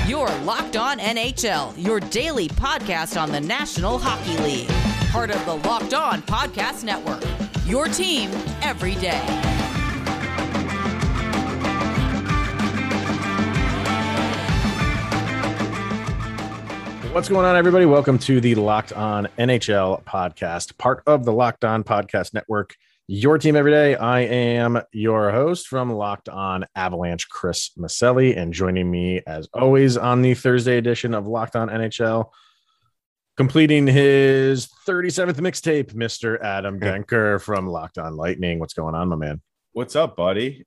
You're Locked On NHL, your daily podcast on the National Hockey League. Part of the Locked On Podcast Network, your team every day. What's going on, everybody? Welcome to the Locked On NHL podcast, part of the Locked On Podcast Network, your team every day. I am your host from Locked On Avalanche, Chris Maselli, and joining me, as always, on the Thursday edition of Locked On NHL, completing his 37th mixtape, Mr. Adam Denker from Locked On Lightning. What's going on, my man? What's up, buddy?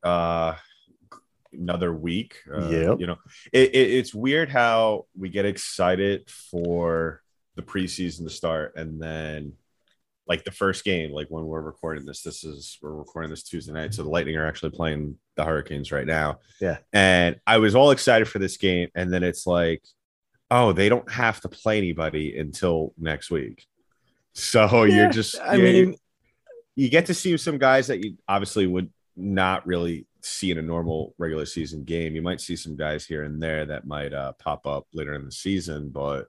Another week. Yep. You know, it's weird how we get excited for the preseason to start, and then like the first game, like when we're recording this, we're recording this Tuesday night, so the Lightning are actually playing the Hurricanes right now. Yeah. And I was all excited for this game, and then it's like, oh, they don't have to play anybody until next week. So you're just, I mean, you get to see some guys that you obviously would not really see in a normal regular season game. You might see some guys here and there that might pop up later in the season, but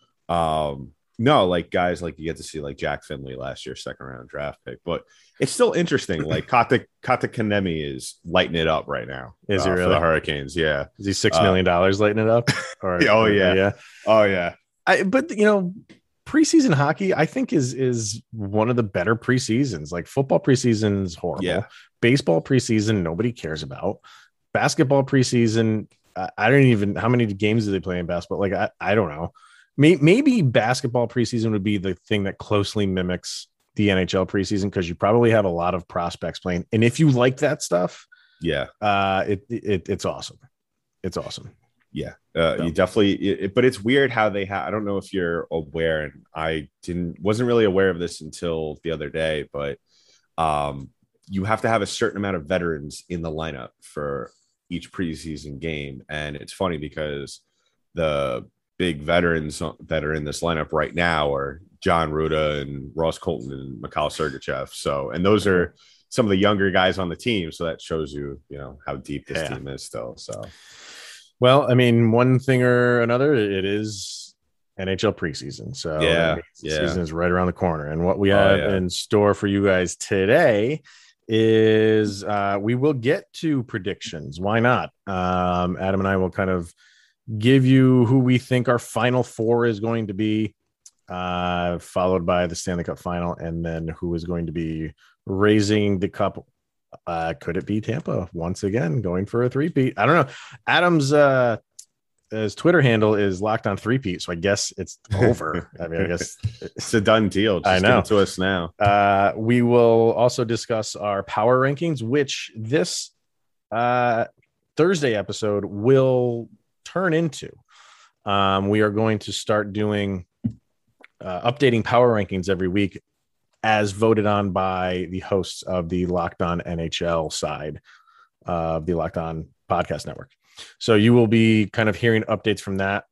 no, like guys like you get to see like Jack Finley last year's second round draft pick, but it's still interesting. Like Kata Kanemi is lighting it up right now. Is he really? For the Hurricanes? Yeah. Is he $6 million lighting it up? Or, oh yeah. Yeah. Oh yeah. But you know, preseason hockey, I think is one of the better preseasons. Like football preseason is horrible. Yeah. Baseball preseason, nobody cares about. Basketball preseason, I don't even, how many games do they play in basketball? Like, I don't know. Maybe basketball preseason would be the thing that closely mimics the NHL preseason, because you probably have a lot of prospects playing. And if you like that stuff, yeah, it's awesome. It's awesome. Yeah, you definitely. But it's weird how they have. I don't know if you're aware, and I wasn't really aware of this until the other day, but you have to have a certain amount of veterans in the lineup for each preseason game. And it's funny because the big veterans that are in this lineup right now are John Ruda and Ross Colton and Mikhail Sergachev. So, and those are some of the younger guys on the team. So that shows you, how deep this team is still. So, well, I mean, one thing or another, it is NHL preseason. So the season is right around the corner. And what we have in store for you guys today is we will get to predictions. Why not? Adam and I will kind of give you who we think our final four is going to be, followed by the Stanley Cup final, and then who is going to be raising the cup. Could it be Tampa once again going for a three-peat? I don't know. Adam's his Twitter handle is Locked On Three-peat, so I guess it's over. I mean, I guess it's a done deal. Just I know. Give it to us now. We will also discuss our power rankings, which this Thursday episode will turn into. We are going to start doing updating power rankings every week as voted on by the hosts of the Locked On NHL side of the Locked On Podcast Network. So you will be kind of hearing updates from that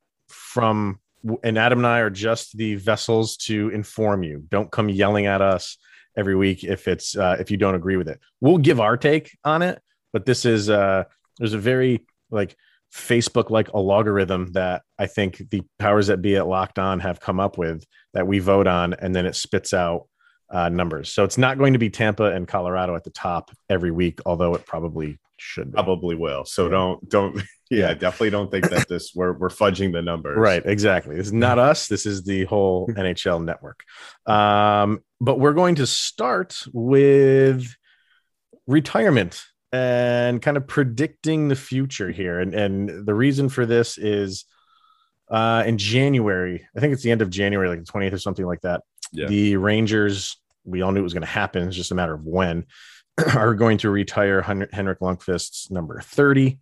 and Adam and I are just the vessels to inform you. Don't come yelling at us every week if if you don't agree with it. We'll give our take on it, but this is there's a very like Facebook-like a logarithm that I think the powers that be at Locked On have come up with that we vote on, and then it spits out numbers. So it's not going to be Tampa and Colorado at the top every week, although it probably should be. Probably will. So don't definitely don't think that we're fudging the numbers. Right, exactly. This is not us. This is the whole NHL network. But we're going to start with retirement and kind of predicting the future here. And the reason for this is in January, I think it's the end of January, like the 20th or something like that. Yeah. The Rangers, we all knew it was going to happen. It's just a matter of when, are going to retire Henrik Lundqvist's number 30.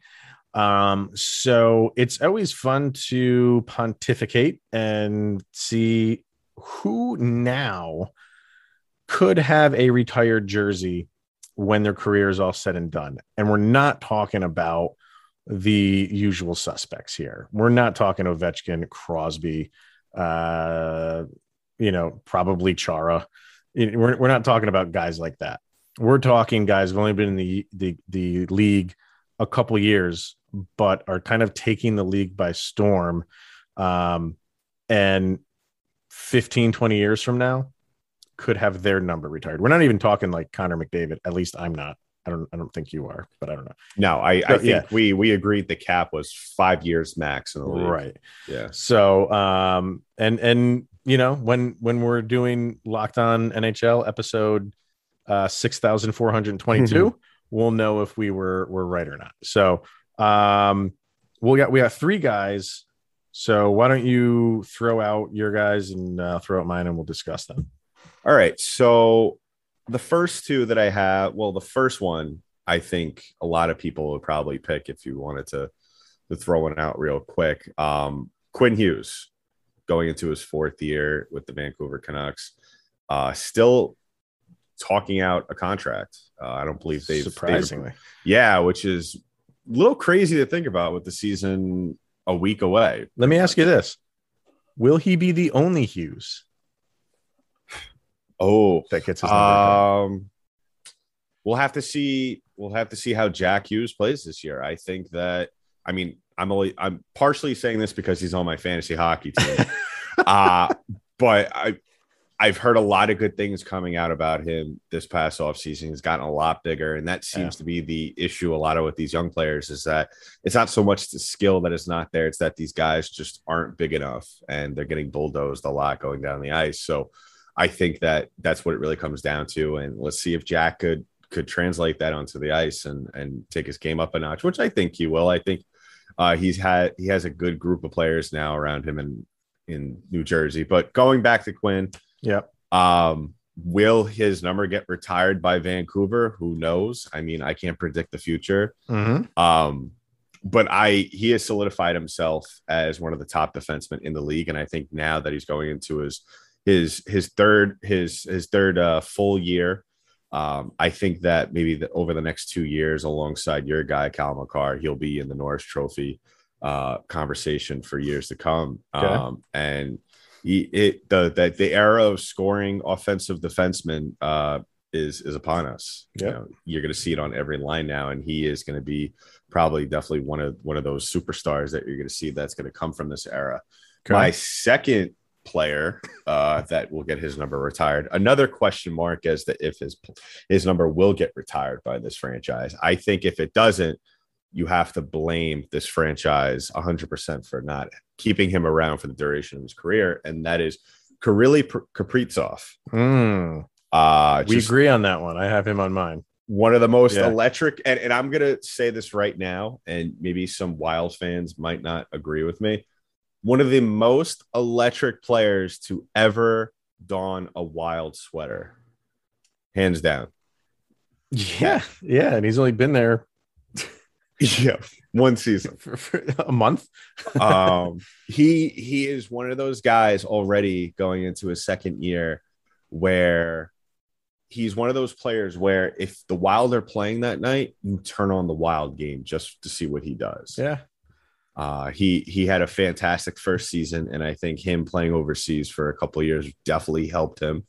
So it's always fun to pontificate and see who now could have a retired jersey when their career is all said and done. And we're not talking about the usual suspects here. We're not talking Ovechkin, Crosby, probably Chara. We're not talking about guys like that. We're talking guys who've only been in the league a couple years, but are kind of taking the league by storm. And 15, 20 years from now could have their number retired. We're not even talking like Connor McDavid. At least I'm not. I don't think you are, but I don't know. No, I think we agreed the cap was 5 years max in the league. Right. Yeah. So and you know, when we're doing Locked On NHL episode 6,422, we'll know if we were right or not. So we got 3 guys. So why don't you throw out your guys and throw out mine, and we'll discuss them. All right. So the first 2 that I have, well, the first one, I think a lot of people would probably pick if you wanted to throw one out real quick. Quinn Hughes going into his 4th year with the Vancouver Canucks, still talking out a contract. I don't believe they've surprisingly. Which is a little crazy to think about with the season a week away. Let me ask you this. Will he be the only Hughes? That gets his number. We'll have to see. We'll have to see how Jack Hughes plays this year. I think that. I mean, I'm partially saying this because he's on my fantasy hockey team, but I've heard a lot of good things coming out about him this past offseason. He's gotten a lot bigger, and that seems to be the issue a lot of with these young players is that it's not so much the skill that is not there. It's that these guys just aren't big enough, and they're getting bulldozed a lot going down the ice. So I think that that's what it really comes down to. And let's see if Jack could translate that onto the ice and take his game up a notch, which I think he will. I think he has a good group of players now around him in New Jersey. But going back to Quinn, will his number get retired by Vancouver? Who knows? I mean, I can't predict the future. But he has solidified himself as one of the top defensemen in the league. And I think now that he's going into his third full year, I think that maybe over the next 2 years, alongside your guy Cal McCarr, he'll be in the Norris Trophy conversation for years to come. Okay. And the era of scoring offensive defensemen is upon us. Yep. You know, you're going to see it on every line now, and he is going to be definitely one of those superstars that you're going to see that's going to come from this era. Okay. My second player that will get his number retired, another question mark as to if his number will get retired by this franchise. I think if it doesn't, you have to blame this franchise 100% for not keeping him around for the duration of his career, and that is Kirill Kaprizov. We agree on that one. I have him on mine. One of the most electric, and I'm going to say this right now, and maybe some Wild fans might not agree with me. One of the most electric players to ever don a Wild sweater, hands down. Yeah, and he's only been there. One season for a month. He is one of those guys already going into his second year where he's one of those players where if the Wild are playing that night, you turn on the Wild game just to see what he does. Yeah. He had a fantastic first season, and I think him playing overseas for a couple of years definitely helped him.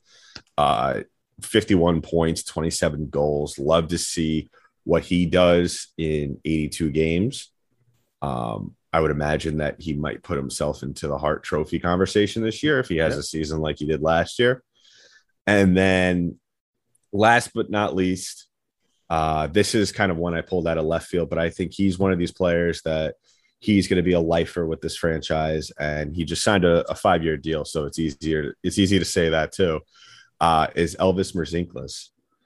51 points, 27 goals. Love to see what he does in 82 games. I would imagine that he might put himself into the Hart Trophy conversation this year if he has a season like he did last year. And then last but not least, this is kind of one I pulled out of left field, but I think he's one of these players that he's going to be a lifer with this franchise, and he just signed a 5-year deal. So it's easy to say that too, is Elvis Merzlikins.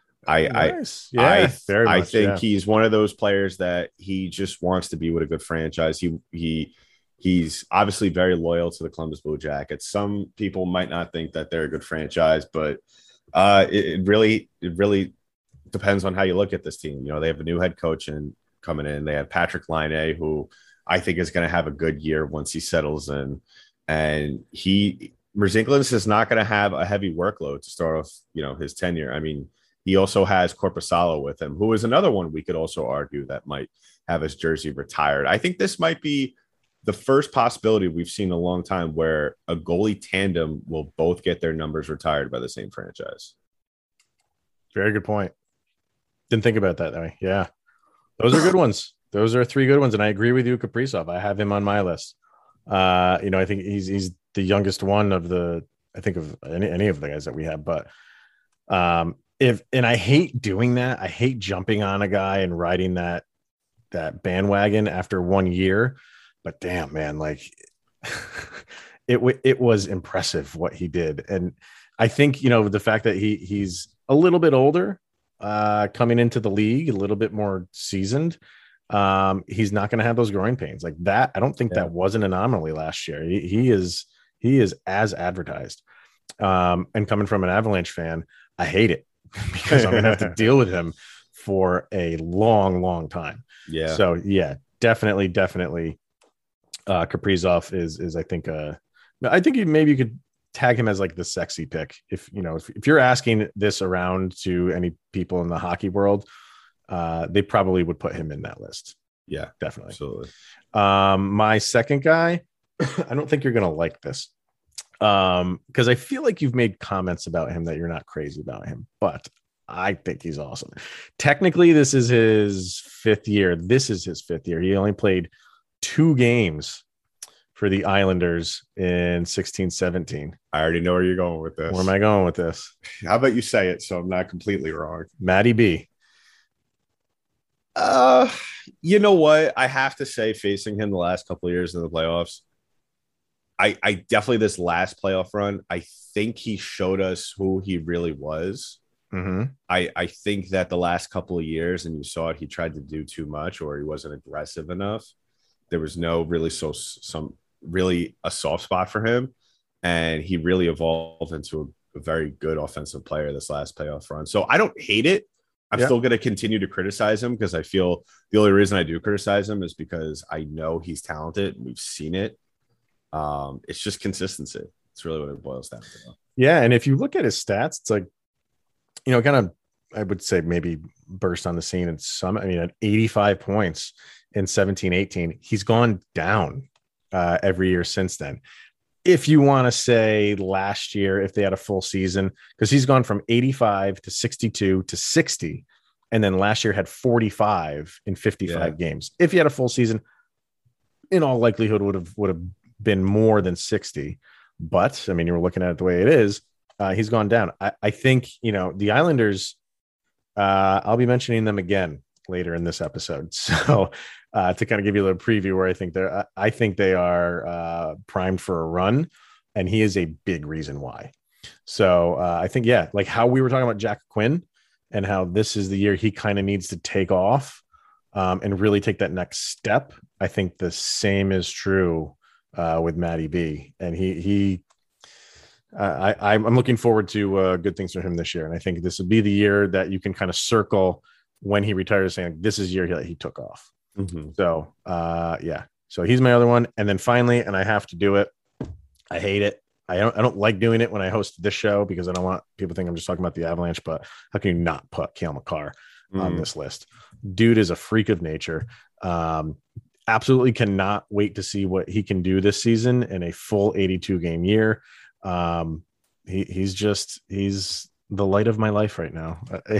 I think he's one of those players that he just wants to be with a good franchise. He's obviously very loyal to the Columbus Blue Jackets. Some people might not think that they're a good franchise, but it really depends on how you look at this team. You know, they have a new head coach coming in. They have Patrick Laine, who I think is going to have a good year once he settles in. And Merzlikins is not going to have a heavy workload to start off, his tenure. I mean, he also has Korpisalo with him, who is another one we could also argue that might have his jersey retired. I think this might be the first possibility we've seen in a long time where a goalie tandem will both get their numbers retired by the same franchise. Very good point. Didn't think about that way. Yeah. Those are good ones. Those are three good ones, and I agree with you, Kaprizov. I have him on my list. I think he's the youngest one of any of the guys that we have. But and I hate doing that. I hate jumping on a guy and riding that bandwagon after 1 year. But damn, man, like it was impressive what he did, and I think the fact that he's a little bit older, coming into the league, a little bit more seasoned. He's not going to have those growing pains like that. I don't think that was an anomaly last year. He is as advertised. And coming from an Avalanche fan, I hate it because I'm going to have to deal with him for a long, long time. Yeah. So yeah, definitely. Kaprizov is I think maybe you could tag him as like the sexy pick. If you're asking this around to any people in the hockey world, they probably would put him in that list. Yeah, definitely. Absolutely. My second guy, I don't think you're going to like this. Because I feel like you've made comments about him that you're not crazy about him, but I think he's awesome. Technically, this is his fifth year. He only played 2 games for the Islanders in 16-17. I already know where you're going with this. Where am I going with this? How about you say it so I'm not completely wrong? Matty B. You know what? I have to say, facing him the last couple of years in the playoffs, I definitely, this last playoff run, I think he showed us who he really was. Mm-hmm. I think that the last couple of years, and you saw it, he tried to do too much or he wasn't aggressive enough. There was no really a soft spot for him. And he really evolved into a very good offensive player this last playoff run. So I don't hate it. I'm still going to continue to criticize him because I feel the only reason I do criticize him is because I know he's talented. We've seen it. It's just consistency. It's really what it boils down to. Yeah. And if you look at his stats, it's like, kind of, I would say maybe burst on the scene at 85 points in 17-18. He's gone down every year since then. If you want to say last year, if they had a full season, because he's gone from 85 to 62 to 60. And then last year had 45 in 55 games. If he had a full season, in all likelihood would have been more than 60. But I mean, you're looking at it the way it is. He's gone down. I think, the Islanders, I'll be mentioning them again later in this episode. So to kind of give you a little preview where I think they are primed for a run, and he is a big reason why. So I think, like how we were talking about Jack Quinn and how this is the year he kind of needs to take off and really take that next step. I think the same is true with Matty B, and I'm looking forward to good things for him this year. And I think this would be the year that you can kind of circle when he retires, saying this is the year he took off. Mm-hmm. So, so he's my other one. And then finally, and I have to do it, I hate it. I don't like doing it when I host this show because I don't want people to think I'm just talking about the Avalanche, but how can you not put Cale Makar on this list? Dude is a freak of nature. Absolutely cannot wait to see what he can do this season in a full 82 game year. He's the light of my life right now.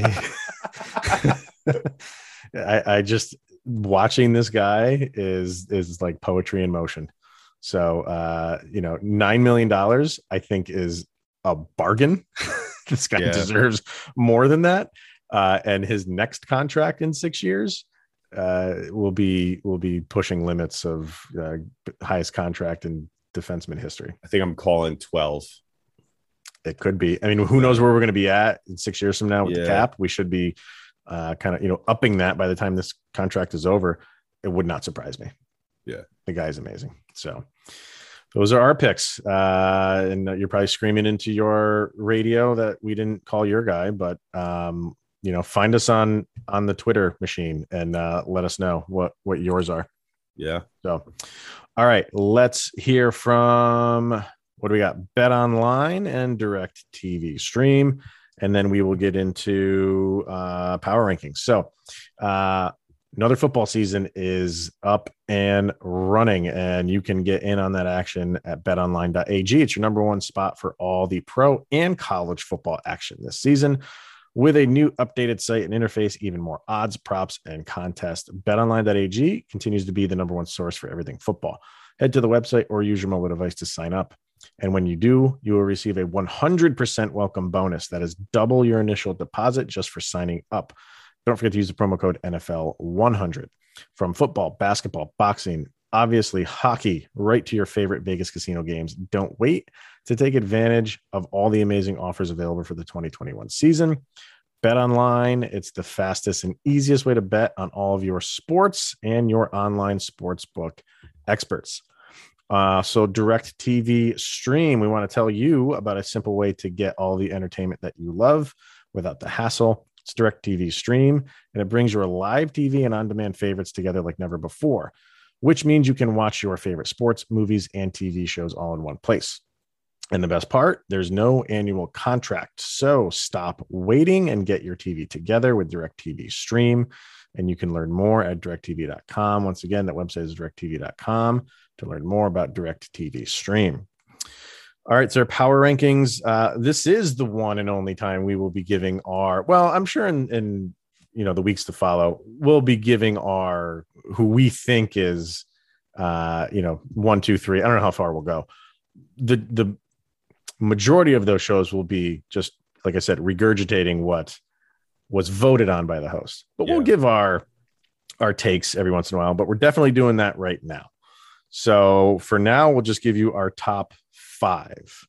I just watching this guy is like poetry in motion. So, $9 million, I think, is a bargain. This guy deserves more than that. And his next contract in 6 years will be pushing limits of highest contract in defenseman history. I think I'm calling 12. It could be. I mean, who knows where we're going to be at in 6 years from now with the cap? We should be kind of, upping that by the time this contract is over. It would not surprise me. Yeah. The guy's amazing. So those are our picks. And you're probably screaming into your radio that we didn't call your guy, but find us on the Twitter machine and let us know what yours are. Yeah. So, all right, let's hear from, what do we got? Bet Online and Direct TV Stream. And then we will get into power rankings. So another football season is up and running, and you can get in on that action at betonline.ag. It's your number one spot for all the pro and college football action this season. With a new updated site and interface, even more odds, props, and contests, BetOnline.ag continues to be the number one source for everything football. Head to the website or use your mobile device to sign up. And when you do, you will receive a 100% welcome bonus. That is double your initial deposit just for signing up. Don't forget to use the promo code NFL100. From football, basketball, boxing, obviously hockey, right to your favorite Vegas casino games. Don't wait to take advantage of all the amazing offers available for the 2021 season. Bet online, it's the fastest and easiest way to bet on all of your sports and your online sportsbook experts. So DirecTV Stream, we want to tell you about a simple way to get all the entertainment that you love without the hassle. It's DirecTV Stream, and it brings your live TV and on-demand favorites together like never before, which means you can watch your favorite sports, movies, and TV shows all in one place. And the best part, there's no annual contract. So stop waiting and get your TV together with DirecTV Stream. And you can learn more at directtv.com. Once again, that website is directtv.com to learn more about DirecTV Stream. All right, so our power rankings. This is the one and only time we will be giving our, well, I'm sure in the weeks to follow, we'll be giving our who we think is 1, 2, 3. I don't know how far we'll go. The majority of those shows will be just, like I said, regurgitating what was voted on by the host. But we'll give our takes every once in a while, but we're definitely doing that right now. So for now, we'll just give you our top 5.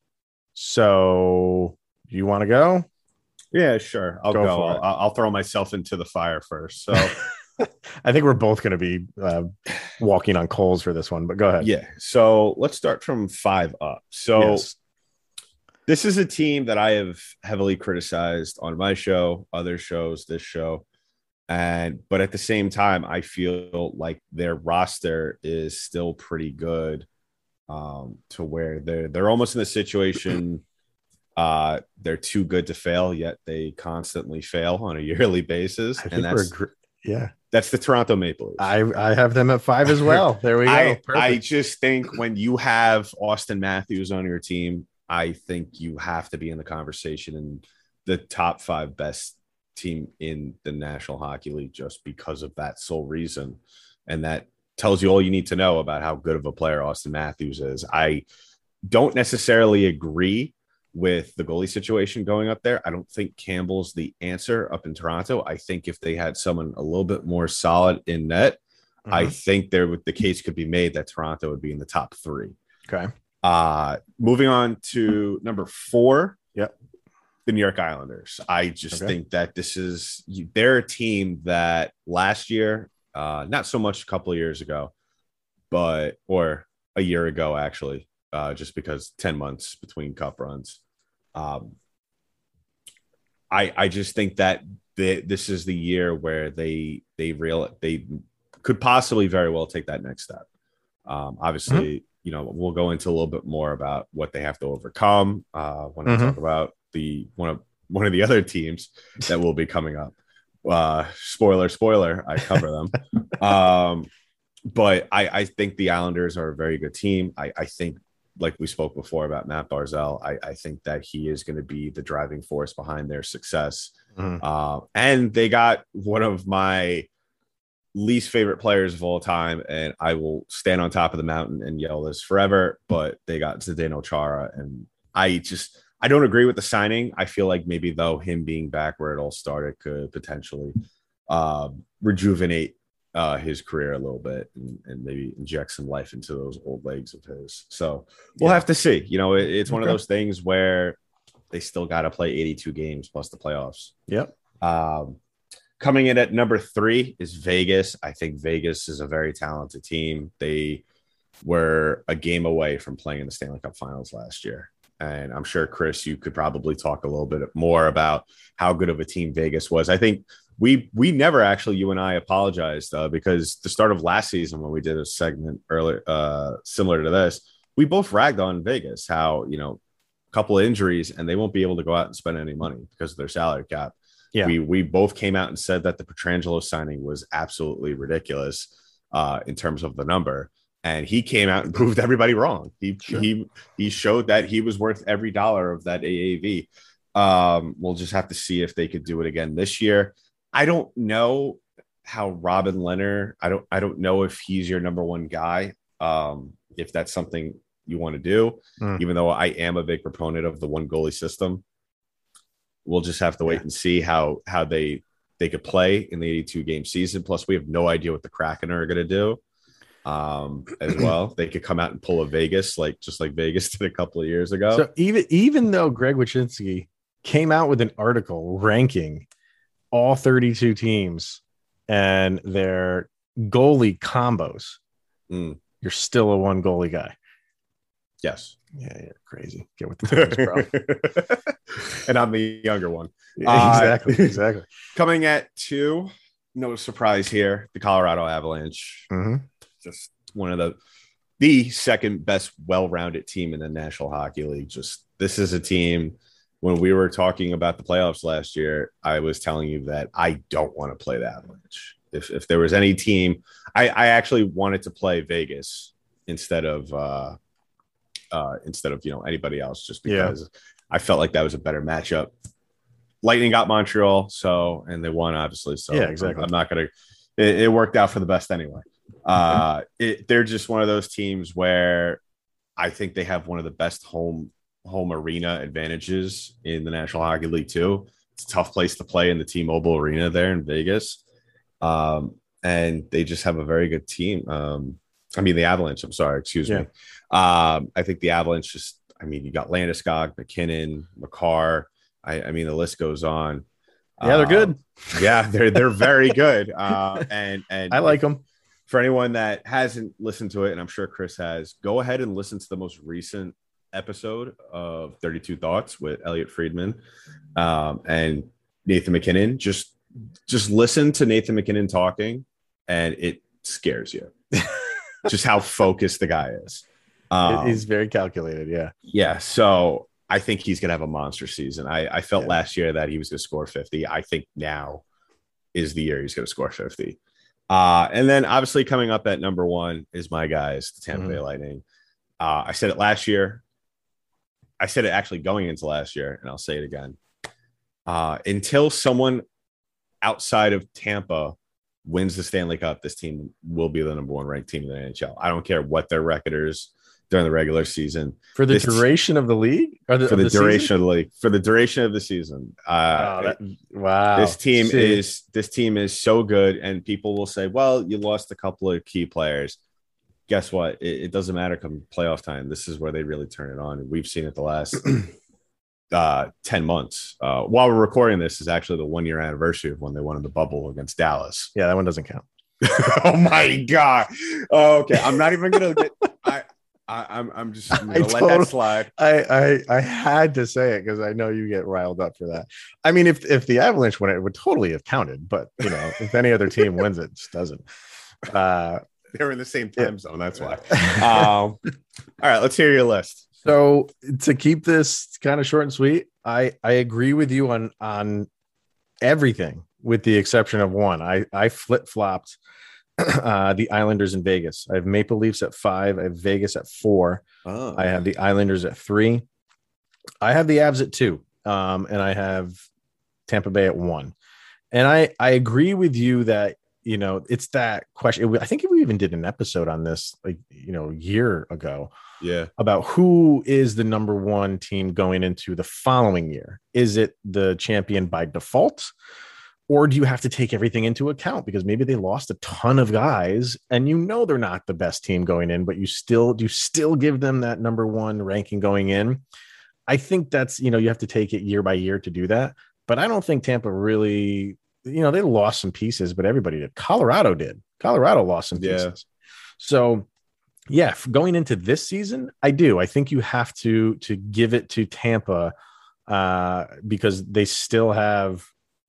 So you want to go? Yeah, sure. I'll go. I'll throw myself into the fire first. So I think we're both going to be walking on coals for this one, but go ahead. Yeah. So let's start from 5 up. So This is a team that I have heavily criticized on my show, other shows, this show. But at the same time, I feel like their roster is still pretty good to where they're almost in a situation they're too good to fail, yet they constantly fail on a yearly basis. That's the Toronto Maple Leafs. I have them at 5 as well. There we go. I just think when you have Austin Matthews on your team, I think you have to be in the conversation in the top 5 best team in the National Hockey League just because of that sole reason. And that tells you all you need to know about how good of a player Austin Matthews is. I don't necessarily agree with the goalie situation going up there. I don't think Campbell's the answer up in Toronto. I think if they had someone a little bit more solid in net, I think the case could be made that Toronto would be in the top 3. Okay. Moving on to number 4. Yep. The New York Islanders. I just think that they're a team that last year, not so much a couple of years ago, or a year ago, actually, just because 10 months between cup runs. I just think that this is the year where they could possibly very well take that next step. Obviously, we'll go into a little bit more about what they have to overcome when I talk about one of the other teams that will be coming up. Spoiler, I cover them. But I think the Islanders are a very good team. I think, like we spoke before about Matt Barzal, I think that he is going to be the driving force behind their success. And they got one of my least favorite players of all time, and I will stand on top of the mountain and yell this forever, but they got Zdeno Chara, and I don't agree with the signing. I feel like maybe, though, him being back where it all started could potentially rejuvenate his career a little bit and maybe inject some life into those old legs of his. So we'll have to see. It's one of those things where they still got to play 82 games plus the playoffs. Yep. Coming in at number 3 is Vegas. I think Vegas is a very talented team. They were a game away from playing in the Stanley Cup Finals last year. And I'm sure, Chris, you could probably talk a little bit more about how good of a team Vegas was. I think we never actually, you and I, apologized because the start of last season when we did a segment earlier similar to this, we both ragged on Vegas, how, a couple of injuries and they won't be able to go out and spend any money because of their salary cap. Yeah. We both came out and said that the Pietrangelo signing was absolutely ridiculous in terms of the number. And he came out and proved everybody wrong. He showed that he was worth every dollar of that AAV. We'll just have to see if they could do it again this year. I don't know how Robin Leonard. I don't know if he's your number one guy. If that's something you want to do, even though I am a big proponent of the one goalie system, we'll just have to wait and see how they could play in the 82 game season. Plus, we have no idea what the Kraken are going to do. As well, they could come out and pull a Vegas, just like Vegas did a couple of years ago. So even though Greg Wyshynski came out with an article ranking all 32 teams and their goalie combos, you're still a one goalie guy. Yes. Yeah, you're crazy. Get with the times, bro. And I'm the younger one. Exactly. Coming at 2, no surprise here, the Colorado Avalanche. Just one of the second best well-rounded team in the National Hockey League. This is a team. When we were talking about the playoffs last year, I was telling you that I don't want to play the Avalanche. If there was any team, I actually wanted to play Vegas instead of anybody else, just because I felt like that was a better matchup. Lightning got Montreal, and they won, obviously. So yeah, exactly. I'm not gonna. It worked out for the best anyway. They're just one of those teams where I think they have one of the best home arena advantages in the National Hockey League too. It's a tough place to play in the T-Mobile Arena there in Vegas, and they just have a very good team. The Avalanche. I'm sorry, excuse me. I think the Avalanche you got Landeskog, McKinnon, Makar. The list goes on. Yeah, they're good. Yeah, they're very good. And I like them. For anyone that hasn't listened to it, and I'm sure Chris has, go ahead and listen to the most recent episode of 32 Thoughts with Elliot Friedman and Nathan McKinnon. Just listen to Nathan McKinnon talking, and it scares you. Just how focused the guy is. He's very calculated. Yeah. Yeah. So I think he's going to have a monster season. I felt last year that he was going to score 50. I think now is the year he's going to score 50. And then obviously coming up at number 1 is my guys, the Tampa Bay Lightning. I said it last year. I said it actually going into last year, and I'll say it again. Until someone outside of Tampa wins the Stanley Cup, this team will be the number 1 ranked team in the NHL. I don't care what their record is during the regular season. For the duration of the league? For the duration of the league. For the duration of the season. Wow. This team is so good, and people will say, well, you lost a couple of key players. Guess what? It doesn't matter come playoff time. This is where they really turn it on. And we've seen it the last 10 months. While we're recording this is actually the 1-year anniversary of when they won in the bubble against Dallas. Yeah, that one doesn't count. Oh my God. Okay. I'm not even going to get, I'm just going to let that slide. I had to say it because I know you get riled up for that. If the Avalanche won it would totally have counted, but if any other team wins it just doesn't. They're in the same time zone. That's why. All right, let's hear your list. So to keep this kind of short and sweet, I agree with you on everything with the exception of one. I flip-flopped the Islanders in Vegas. I have Maple Leafs at 5. I have Vegas at 4. Oh. I have the Islanders at 3. I have the Avs at 2. And I have Tampa Bay at 1. And I agree with you that, it's that question. I think we even did an episode on this, a year ago. Yeah. About who is the number 1 team going into the following year. Is it the champion by default? Or do you have to take everything into account? Because maybe they lost a ton of guys and they're not the best team going in, but you still give them that number 1 ranking going in. I think that's, you have to take it year by year to do that. But I don't think Tampa really, they lost some pieces, but everybody did. Colorado did. Colorado lost some pieces. Yeah. So, yeah, going into this season, I do. I think you have to give it to Tampa because they still have,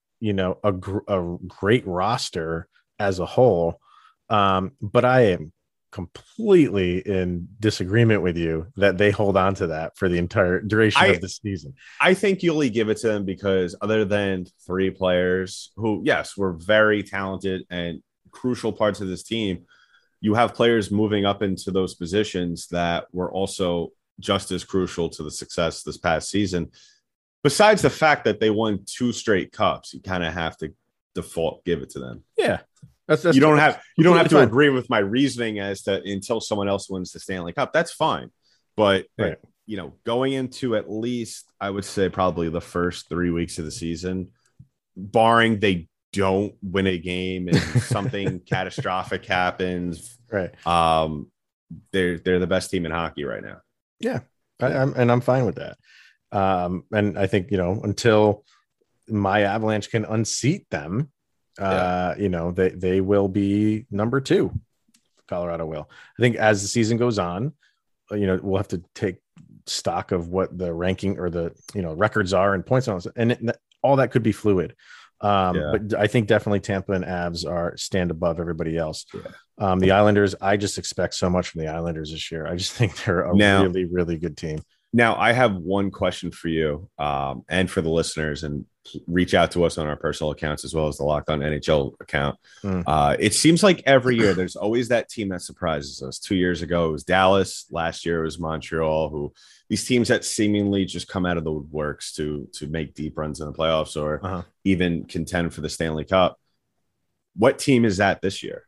a great roster as a whole. But I am completely in disagreement with you that they hold on to that for the entire duration of the season. I think you only give it to them because other than 3 players who, yes, were very talented and crucial parts of this team, you have players moving up into those positions that were also just as crucial to the success this past season. besides the fact that they won 2 straight cups, you kind of have to default give it to them. Yeah. That's you don't have to agree with my reasoning as to until someone else wins the Stanley Cup. That's fine. But right. Going into at least, I would say probably the first 3 weeks of the season, barring they don't win a game and something catastrophic happens. Right. They're the best team in hockey right now. Yeah. I'm fine with that. And I think, until my Avalanche can unseat them, they will be number 2. Colorado will. I think as the season goes on, we'll have to take stock of what the ranking or the, records are and points on, and all that could be fluid. But I think definitely Tampa and Avs stand above everybody else. Yeah. The Islanders, I just expect so much from the Islanders this year. I just think they're a really, really good team. Now, I have one question for you and for the listeners, and reach out to us on our personal accounts as well as the Locked On NHL account. It seems like every year there's always that team that surprises us. 2 years ago, it was Dallas. Last year, it was Montreal, these teams that seemingly just come out of the woodworks to make deep runs in the playoffs or even contend for the Stanley Cup. What team is that this year?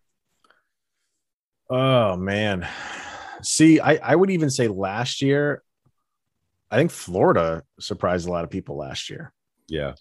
Oh, man. See, I would even say last year, I think Florida surprised a lot of people last year. Yeah.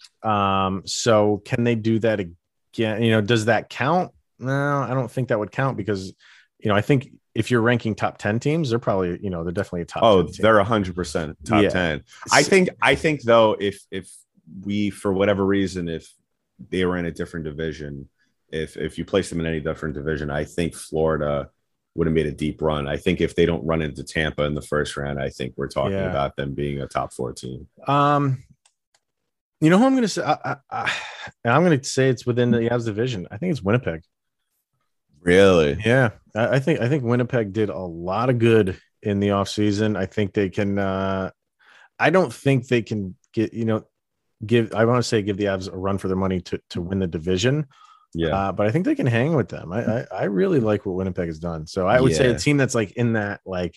So can they do that again? Does that count? No, I don't think that would count because, I think if you're ranking top 10 teams, they're probably, they're definitely a top 10 team. They're 100% top 10. I think though, if we, for whatever reason, if they were in a different division, if you place them in any different division, I think Florida would have made a deep run. I think if they don't run into Tampa in the first round, I think we're talking about them being a top 4 team. Who I'm going to say? I'm going to say it's within the Avs division. I think it's Winnipeg. Really? Yeah. I think Winnipeg did a lot of good in the offseason. I think they can. I don't think they can get. Give the Avs a run for their money to win the division. Yeah. But I think they can hang with them. I really like what Winnipeg has done. So I would say a team that's like in that like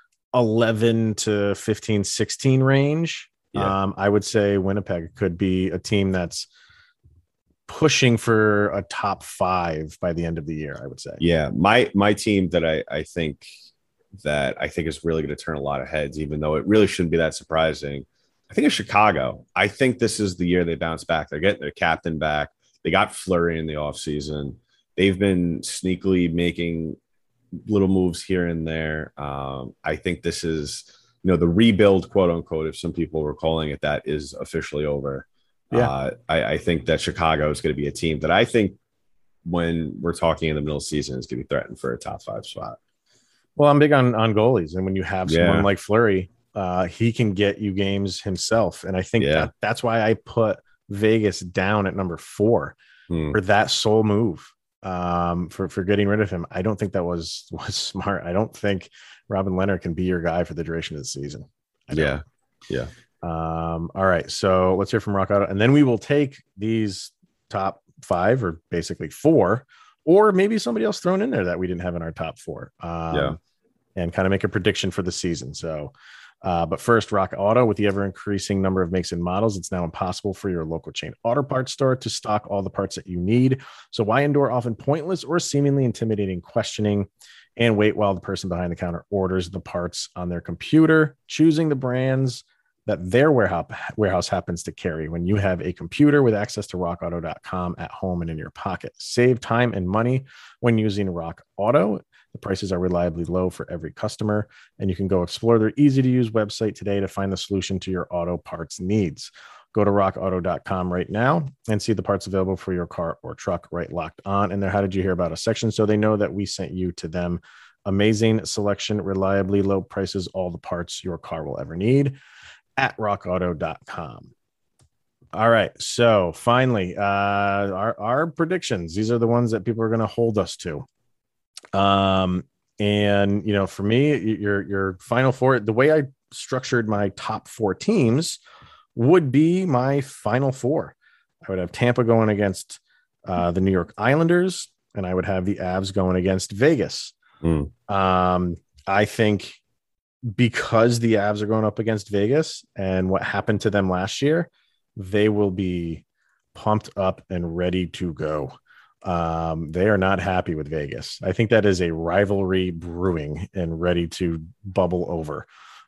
11 to 15, 16 range. Yeah. I would say Winnipeg could be a team that's pushing for a top 5 by the end of the year, I would say. Yeah. My team that I think is really going to turn a lot of heads, even though it really shouldn't be that surprising. I think it's Chicago. I think this is the year they bounce back. They're getting their captain back. They got Fleury in the offseason. They've been sneakily making little moves here and there. I think this is, the rebuild, quote unquote, if some people were calling it that, is officially over. Yeah. I think that Chicago is going to be a team that I think when we're talking in the middle of the season is going to be threatened for a top 5 spot. Well, I'm big on goalies. And when you have someone like Fleury, he can get you games himself. And I think that's why I put Vegas down at number 4 for that sole move for getting rid of him. I don't think that was smart. I don't think Robin Leonard can be your guy for the duration of the season. Yeah. All right, so let's hear from Rock Auto, and then we will take these top 5 or basically 4, or maybe somebody else thrown in there that we didn't have in our top 4, and kind of make a prediction for the season. So but first, Rock Auto. With the ever-increasing number of makes and models, it's now impossible for your local chain auto parts store to stock all the parts that you need. So why endure often pointless or seemingly intimidating questioning and wait while the person behind the counter orders the parts on their computer, choosing the brands that their warehouse happens to carry when you have a computer with access to rockauto.com at home and in your pocket? Save time and money when using Rock Auto. The prices are reliably low for every customer, and you can go explore their easy-to-use website today to find the solution to your auto parts needs. Go to rockauto.com right now and see the parts available for your car or truck right locked on in their How Did You Hear About Us section, so they know that we sent you to them. Amazing selection, reliably low prices, all the parts your car will ever need at rockauto.com. All right. So finally, our predictions. These are the ones that people are going to hold us to. And for me, your final 4, the way I structured my top 4 teams would be my final 4. I would have Tampa going against the New York Islanders, and I would have the Avs going against Vegas. I think because the Avs are going up against Vegas and what happened to them last year, they will be pumped up and ready to go. They are not happy with Vegas. I think that is a rivalry brewing and ready to bubble over.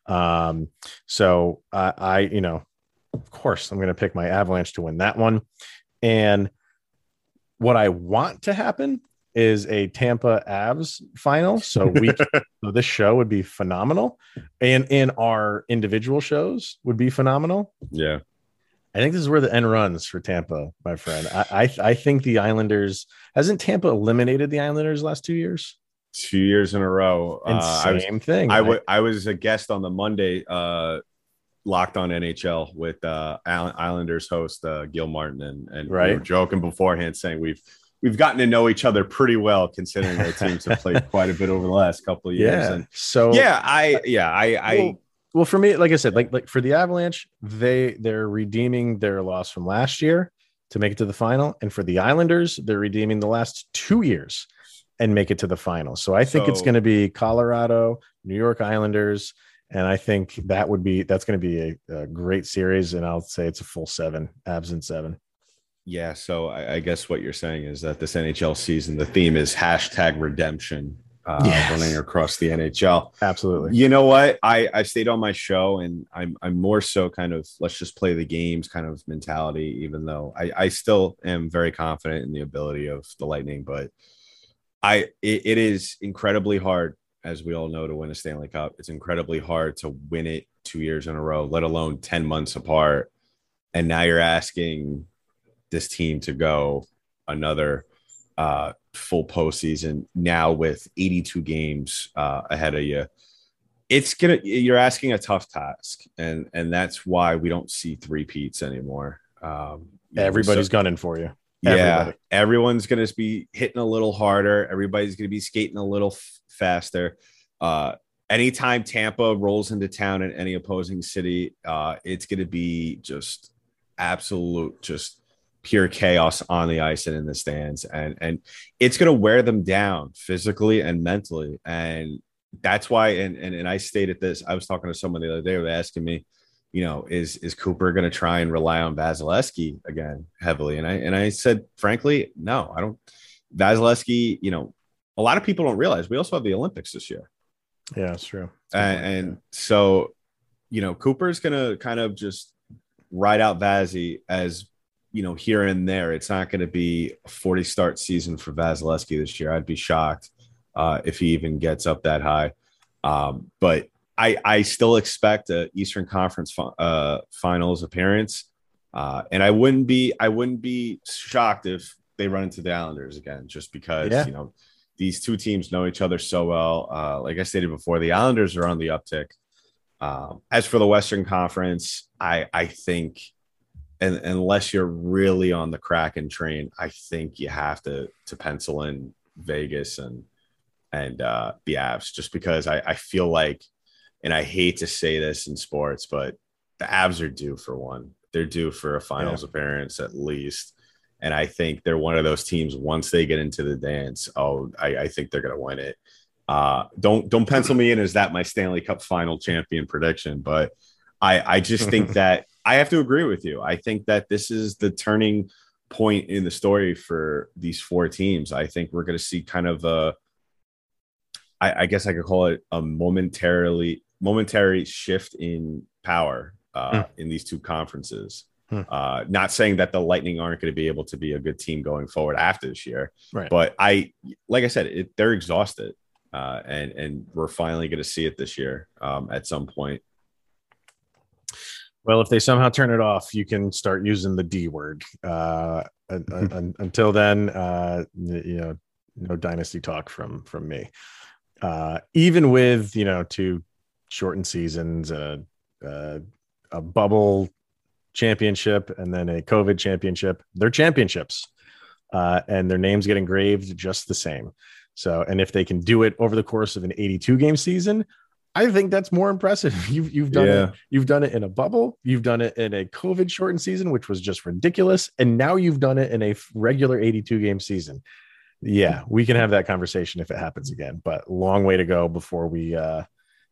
So I, of course, I'm going to pick my Avalanche to win that one. And what I want to happen is a Tampa Avs final. So so this show would be phenomenal. And in our individual shows would be phenomenal. Yeah. I think this is where the end runs for Tampa, my friend. I think the Islanders, hasn't Tampa eliminated the Islanders last 2 years? 2 years in a row. And same thing. I was a guest on the Monday Locked On NHL with Islanders host Gil Martin, and right. We were joking beforehand saying we've gotten to know each other pretty well, considering our teams have played quite a bit over the last couple of years. Yeah. And so well, for me, like I said, like for the Avalanche, they're redeeming their loss from last year to make it to the final, and for the Islanders, they're redeeming the last 2 years and make it to the final. So I think it's going to be Colorado, New York Islanders. And I think that's going to be a great series. And I'll say it's a full 7, Avs in 7. Yeah. So I guess what you're saying is that this NHL season, the theme is #redemption running across the NHL. Absolutely. You know what? I stayed on my show, and I'm more so kind of let's just play the games kind of mentality, even though I still am very confident in the ability of the Lightning. But it is incredibly hard, as we all know, to win a Stanley Cup. It's incredibly hard to win it 2 years in a row, let alone 10 months apart. And now you're asking this team to go another full postseason now with 82 games ahead of you. You're asking a tough task. And that's why we don't see three-peats anymore. Everybody's gunning for you. Yeah, everyone's going to be hitting a little harder. Everybody's going to be skating a little faster. Anytime Tampa rolls into town in any opposing city, it's going to be just absolute, just pure chaos on the ice and in the stands. And it's going to wear them down physically and mentally. And that's why, and I stated this, I was talking to someone the other day, they were asking me, is Cooper going to try and rely on Vasilevsky again heavily? And I said, frankly, no, I don't. Vasilevsky, a lot of people don't realize we also have the Olympics this year. Yeah, that's true. And so, Cooper's going to kind of just ride out Vazzy as, here and there. It's not going to be a 40 start season for Vasilevsky this year. I'd be shocked if he even gets up that high. But I still expect an Eastern Conference Finals appearance, and I wouldn't be shocked if they run into the Islanders again, just because these two teams know each other so well. Like I stated before, the Islanders are on the uptick. As for the Western Conference, I think, and unless you're really on the Kraken train, I think you have to pencil in Vegas and the Avs, just because I feel like. And I hate to say this in sports, but the Avs are due for one. They're due for a finals appearance at least. And I think they're one of those teams, once they get into the dance, I think they're going to win it. Don't pencil me in as that my Stanley Cup final champion prediction, but I just think that I have to agree with you. I think that this is the turning point in the story for these four teams. I think we're going to see kind of I guess I could call it a momentary shift in power in these two conferences. Not saying that the Lightning aren't going to be able to be a good team going forward after this year, right? But like I said, they're exhausted, and we're finally going to see it this year at some point. Well, if they somehow turn it off, you can start using the D word. Until then, no dynasty talk from me. Even with 2 shortened seasons, a bubble championship, and then a COVID championship, they're championships, and their names get engraved just the same. So, and if they can do it over the course of an 82 game season, I think that's more impressive. You've done it. You've done it in a bubble. You've done it in a COVID shortened season, which was just ridiculous, and now you've done it in a regular 82 game season. Yeah, we can have that conversation if it happens again, but long way to go before we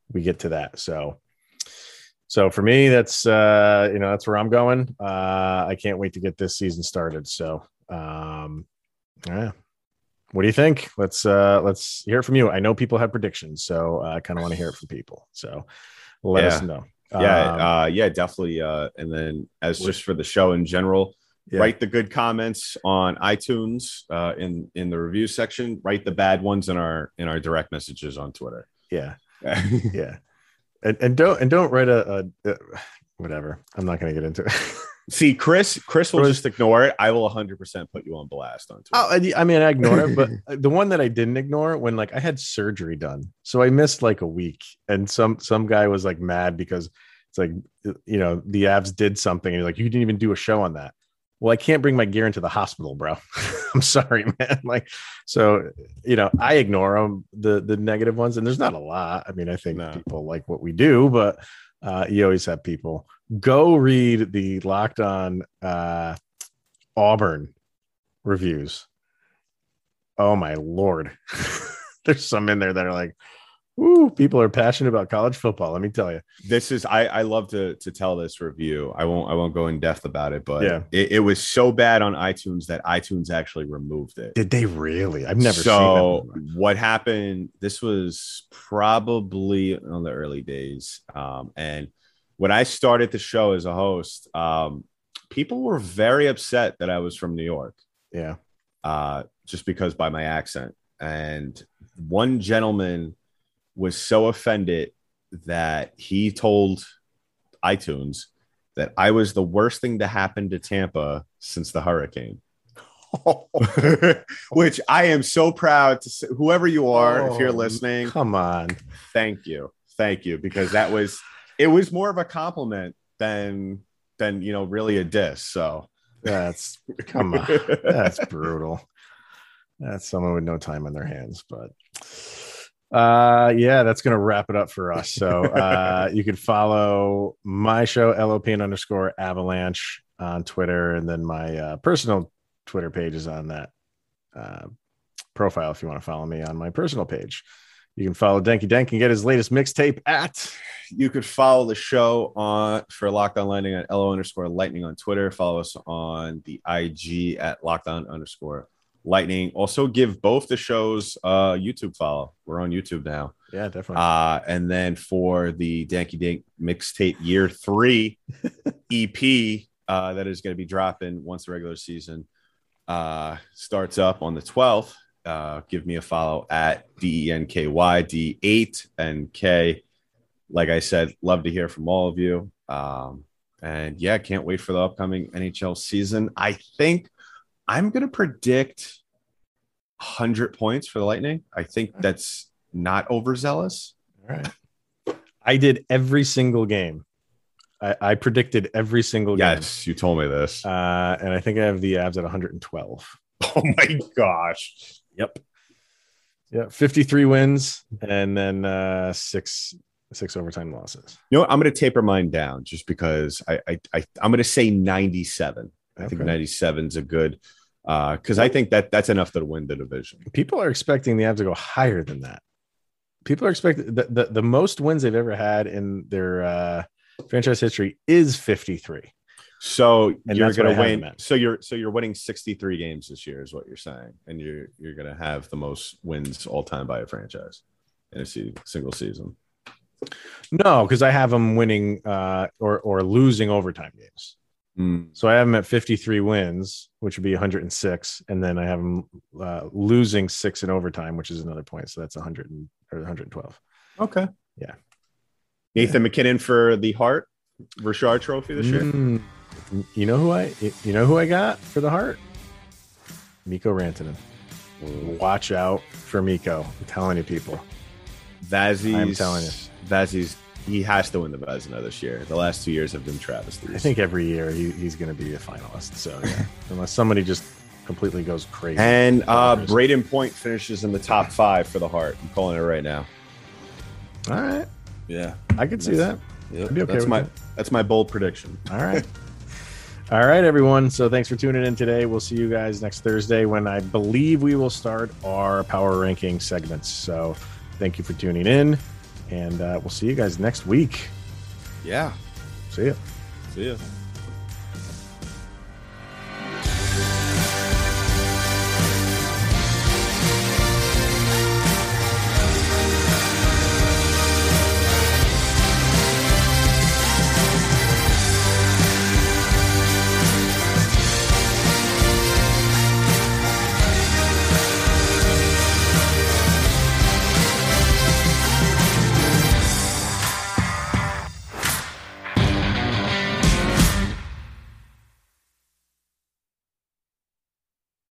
we get to that. So for me, that's that's where I'm going. I can't wait to get this season started. So yeah. What do you think? Let's hear it from you. I know people have predictions, so I kind of want to hear it from people. So let us know. Definitely. And then just for the show in general, write the good comments on iTunes in the review section. Write the bad ones in our direct messages on Twitter. Yeah. Yeah. And don't write a whatever. I'm not going to get into it. See, Chris will just ignore it. I will 100% put you on blast on Twitter. Oh, I mean, I ignore it, but the one that I didn't ignore when I had surgery done, so I missed a week, and some guy was mad because it's the Avs did something, and he's you didn't even do a show on that. Well, I can't bring my gear into the hospital, bro. I'm sorry, man. So I ignore them, the negative ones, and there's not a lot. I mean, I think people like what we do, but you always have people. Go read the Locked On Auburn reviews. Oh my Lord. There's some in there that are ooh, people are passionate about college football. Let me tell you. This is I love to tell this review. I won't go in depth about it, but it was so bad on iTunes that iTunes actually removed it. Did they really? I've never seen that. So what happened? This was probably on the early days. And when I started the show as a host, people were very upset that I was from New York. Yeah. Just because by my accent. And one gentleman was so offended that he told iTunes that I was the worst thing to happen to Tampa since the hurricane. Which I am so proud to say, whoever you are, if you're listening, come on. Thank you, because it was more of a compliment than really a diss. So come on, that's brutal. That's someone with no time on their hands, but that's gonna wrap it up for us. So you can follow my show LOPN_Avalanche on Twitter, and then my personal Twitter page is on that profile if you want to follow me on my personal page. You can follow Denky Dank and get his latest mixtape at. You could follow the show for Locked On Lightning at LO_Lightning on Twitter. Follow us on the IG at LockedOn_Lightning. Also give both the shows a YouTube follow. We're on YouTube now. Yeah, definitely. And then for the Danky Dank mixtape year 3 EP that is going to be dropping once the regular season starts up on the 12th. Give me a follow at DENKYD8NK. Like I said, love to hear from all of you. And can't wait for the upcoming NHL season. I think I'm going to predict 100 points for the Lightning. I think that's not overzealous. All right. I did every single game. I predicted every single game. Yes, you told me this. And I think I have the Avs at 112. Oh my gosh. Yep. Yeah, 53 wins and then six overtime losses. You know what? I'm going to taper mine down just because I'm going to say 97. I think 97 is a good because I think that's enough to win the division. People are expecting the Avs to go higher than that. People are expecting the most wins they've ever had in their franchise history is 53. So you're going to win. So you're winning 63 games this year is what you're saying, and you're going to have the most wins all time by a franchise in a single season. No, because I have them winning or losing overtime games. So I have them at 53 wins, which would be 106, and then I have them losing 6 in overtime, which is another point. So that's 100 or 112. Okay. Yeah. Nathan McKinnon for the Hart Richard Trophy this year. You know who I got for the Hart? Mikko Rantanen. Watch out for Mikko. I'm telling you, people. I'm telling you. Vazzy's, he has to win the Vezina this year. The last 2 years have been travesties. I think every year he's going to be a finalist. So yeah, unless somebody just completely goes crazy. And Braden Point finishes in the top 5 for the Hart. I'm calling it right now. All right. Yeah, I could see that. Yep. Okay that's my bold prediction. All right. All right, everyone. So thanks for tuning in today. We'll see you guys next Thursday when I believe we will start our power ranking segments. So thank you for tuning in, And we'll see you guys next week. Yeah. See ya. See ya.